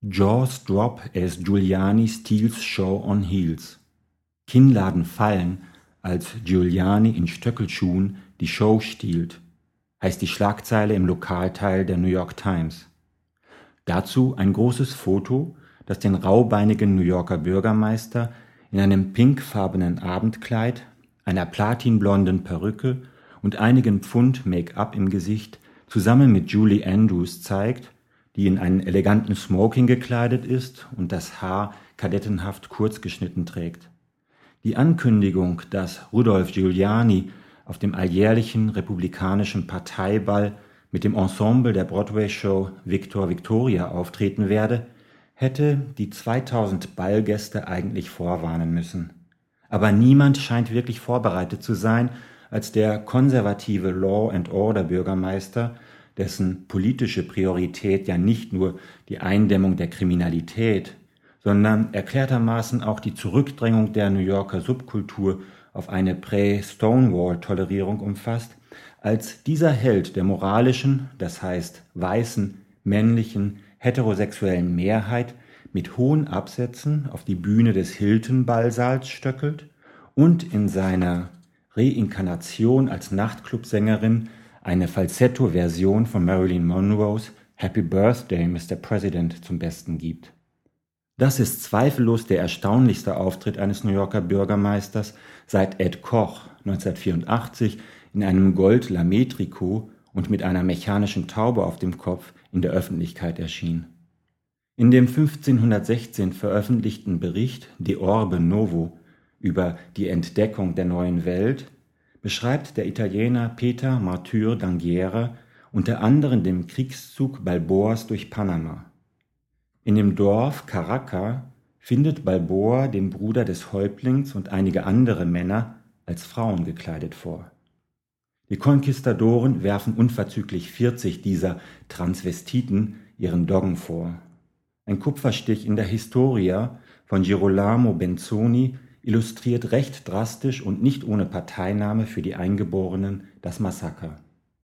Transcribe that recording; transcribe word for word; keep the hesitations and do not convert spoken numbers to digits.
Jaws drop as Giuliani steals show on heels. Kinnladen fallen, als Giuliani in Stöckelschuhen die Show stiehlt, heißt die Schlagzeile im Lokalteil der New York Times. Dazu ein großes Foto, das den raubeinigen New Yorker Bürgermeister in einem pinkfarbenen Abendkleid, einer platinblonden Perücke und einigen Pfund Make-up im Gesicht zusammen mit Julie Andrews zeigt, die in einen eleganten Smoking gekleidet ist und das Haar kadettenhaft kurz geschnitten trägt. Die Ankündigung, dass Rudolph Giuliani auf dem alljährlichen republikanischen Parteiball mit dem Ensemble der Broadway-Show Victor Victoria auftreten werde, hätte die zweitausend Ballgäste eigentlich vorwarnen müssen. Aber niemand scheint wirklich vorbereitet zu sein, als der konservative Law-and-Order-Bürgermeister, dessen politische Priorität ja nicht nur die Eindämmung der Kriminalität, sondern erklärtermaßen auch die Zurückdrängung der New Yorker Subkultur auf eine Prä-Stonewall-Tolerierung umfasst, als dieser Held der moralischen, das heißt weißen, männlichen, heterosexuellen Mehrheit mit hohen Absätzen auf die Bühne des Hilton-Ballsaals stöckelt und in seiner Reinkarnation als Nachtclubsängerin eine Falsetto-Version von Marilyn Monroes Happy Birthday, Mister President zum Besten gibt. Das ist zweifellos der erstaunlichste Auftritt eines New Yorker Bürgermeisters seit Ed Koch neunzehnhundertvierundachtzig in einem Gold-Lamé-Trikot und mit einer mechanischen Taube auf dem Kopf in der Öffentlichkeit erschien. In dem fünfzehnhundertsechzehn veröffentlichten Bericht De Orbe Novo über die Entdeckung der neuen Welt beschreibt der Italiener Peter Martyr d'Anghiera unter anderem den Kriegszug Balboas durch Panama. In dem Dorf Caracas findet Balboa den Bruder des Häuptlings und einige andere Männer als Frauen gekleidet vor. Die Konquistadoren werfen unverzüglich vierzig dieser Transvestiten ihren Doggen vor. Ein Kupferstich in der Historia von Girolamo Benzoni illustriert recht drastisch und nicht ohne Parteinahme für die Eingeborenen das Massaker.